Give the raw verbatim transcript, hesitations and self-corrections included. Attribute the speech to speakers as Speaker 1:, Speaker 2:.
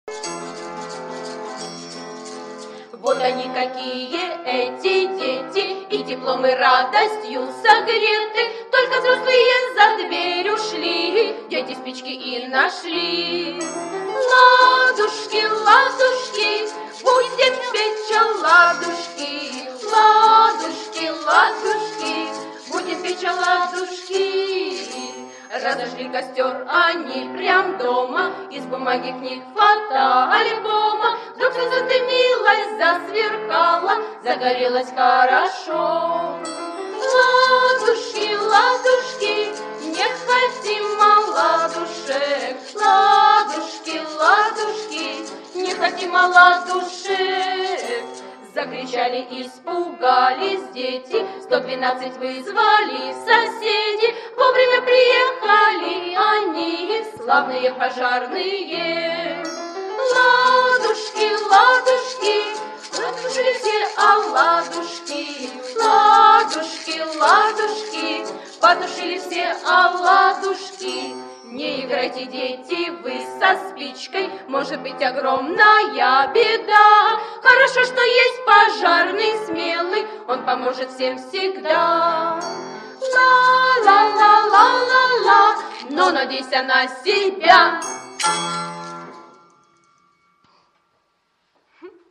Speaker 1: Вот они какие эти дети, и теплом и радостью согреты. Только взрослые за дверь ушли, дети спички и нашли. Ладушки, ладушки, будем печь оладушки. Ладушки, ладушки, будем печь оладушки. Разожгли костер они прям дома, из бумаги книг фотоальбома. Вдруг все задымилось, засверкало, загорелось хорошо. Ладушки, ладушки, не хотим оладушек. Ладушки, ладушки, не хотим оладушек. Закричали, испугались дети, сто двенадцать вызвали соседи. Вовремя приехали они, славные пожарные. Ладушки, ладушки, потушили все оладушки. Ладушки, ладушки, потушили все оладушки. Не играйте, дети, вы со спичкой, может быть огромная беда. Хорошо, что есть пожарный смелый, он поможет всем всегда. Ла-ла-ла-ла-ла-ла, но надейся на себя.